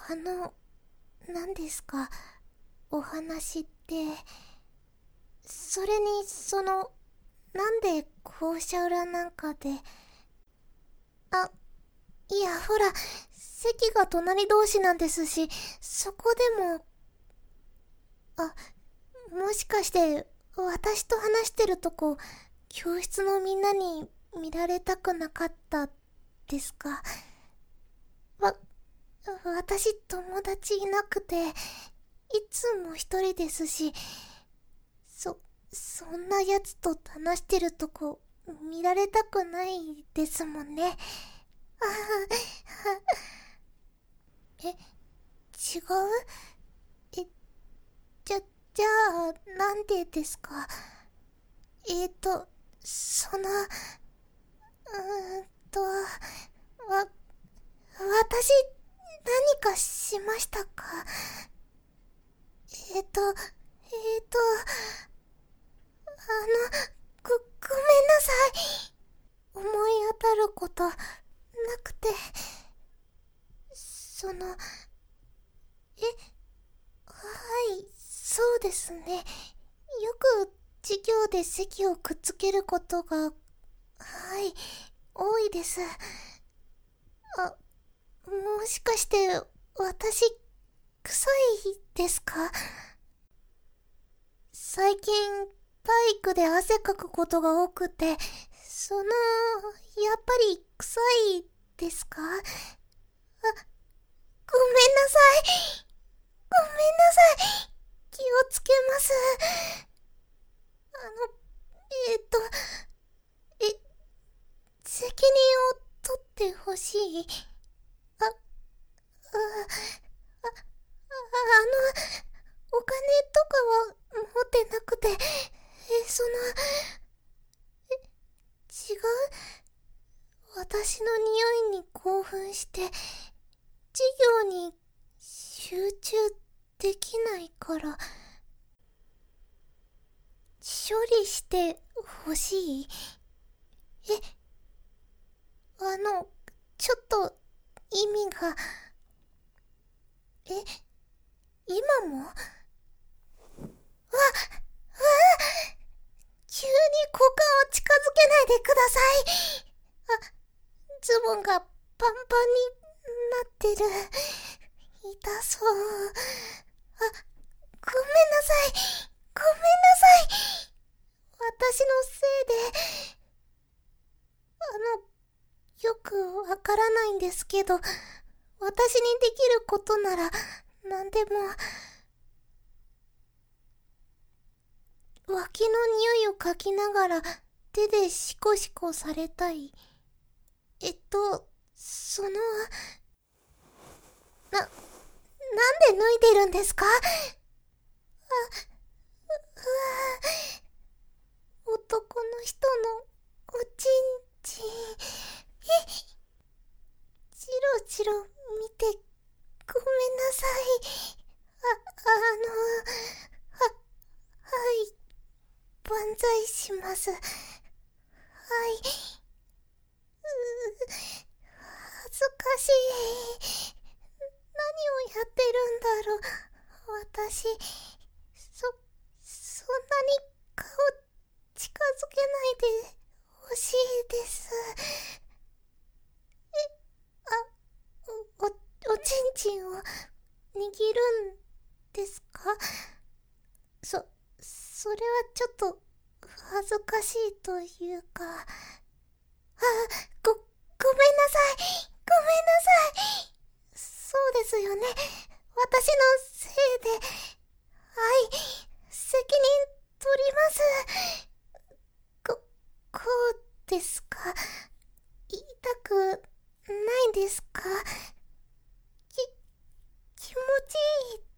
何ですか、お話って。それに、なんで校舎裏なんかで。あ、いや、ほら、席が隣同士なんですし、そこでも。あ、もしかして、私と話してるとこ、教室のみんなに見られたくなかったですか？わ、私友達いなくて、いつも一人ですし、そ、そんなやつと話してるとこ、見られたくないですもんね。あえ、違う？え、じゃ、じゃあ、なんでですか？えーと、その、わ、私、何かしましたか？えーと、ごめんなさい。思い当たることなくて、はい、そうですね。よく授業で席をくっつけることが、はい、多いです。あ、もしかして、私、臭いですか？最近、体育で汗かくことが多くて、やっぱり臭いですか？ごめんなさい。ごめんなさい。気をつけます。あの、えっと、え、責任を取ってほしい。あ、あ、お金とかは持ってなくて、違う？私の匂いに興奮して、授業に集中できないから、処理してほしい？え、ちょっと意味が、え、今も？急に股間を近づけないでください。ズボンがパンパンになってる。痛そう。ごめんなさい。ごめんなさい。私のせいで、よくわからないんですけど、私にできることなら、何でも。脇の匂いを嗅ぎながら、手でシコシコされたい。えっと、その、なんで脱いでるんですか？男の人のおちんちん。チロチロ見てごめんなさい。は、はい、万歳します。はい。恥ずかしい。何をやってるんだろう。私、そんなに顔近づけないでほしいです。おちんちんを握るんですか？それはちょっと恥ずかしいというか。ごめんなさい。ごめんなさい。そうですよね。私のせいで。はい。責任取ります。こうですか？痛くないですか？気持ちいい。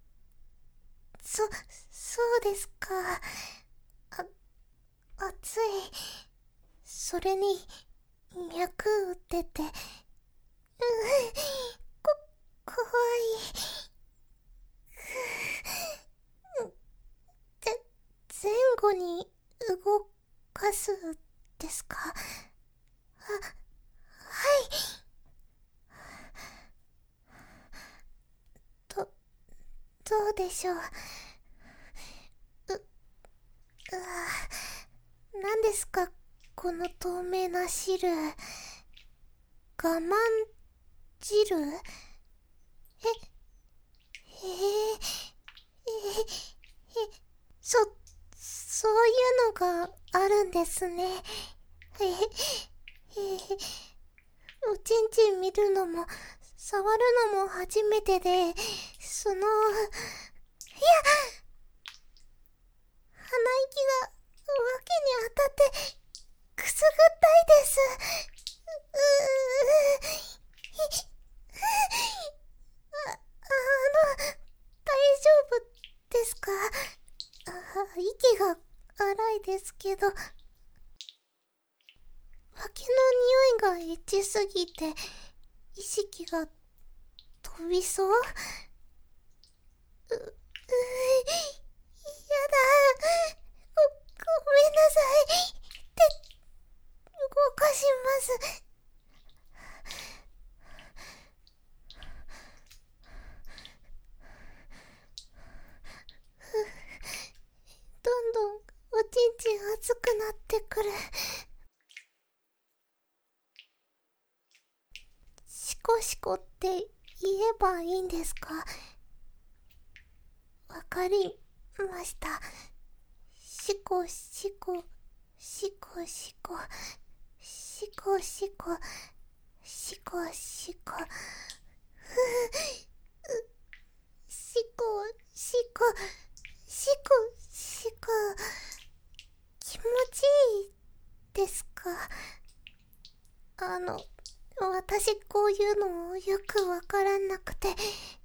そうですか。あ、熱い。それに、脈打ってて、こ、怖い。ぜ、前後に動かすですか？はい。 うでしょう。何ですかこの透明な汁。我慢汁。そういうのがあるんですね。おちんちん見るのも触るのも初めてで、鼻息が脇に当たってくすぐったいです。大丈夫ですか？息が荒いですけど、脇の匂いがエッチすぎて意識が飛びそう。やだ。ごめんなさい。動かします。どんどんおちんちん熱くなってくる。シコシコって言えばいいんですか？わかりました。シコシコ、シコシコ、シコシコ、シコシコ、シコシコ、シコシコ。気持ちいいですか？私こういうのよくわからなくて。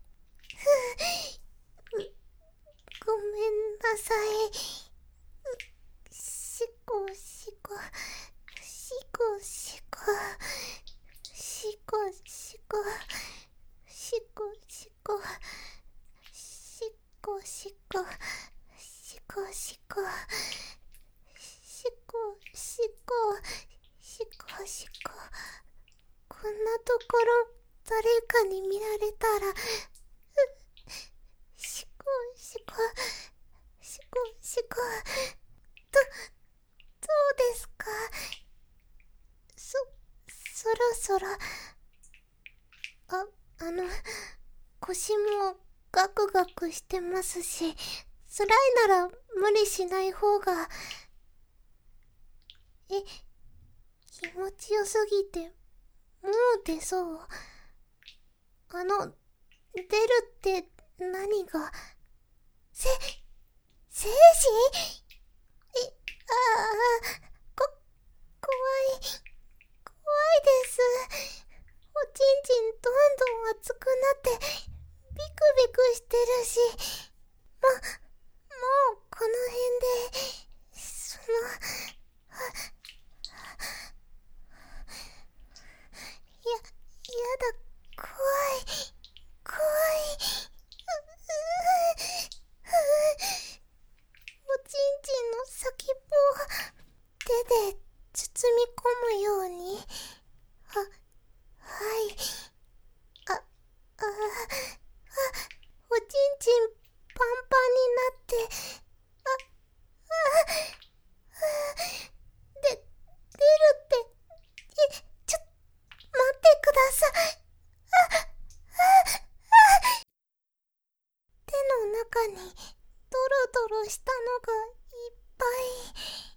ごめんなさい。シコシコ、シコシコ、シコシコ、シコシコ、シコシコ、シコシコ、シコシコ、シコシコ。こんなところ誰かに見られたら、シコシコ、シコシコ。どうですか？そろそろ。腰もガクガクしてますし、辛いなら無理しない方が。気持ちよすぎて、もう出そう。出るって何が。精子？怖いです。おちんちんどんどん熱くなってビクビクしてるし、もうこの辺で、やだ、怖い。おちんちんの先っぽを手で包み込むように。はい。おちんちんパンパンになって、出るって、ちょ、待ってください。手の中にドロドロしたのがいっぱい。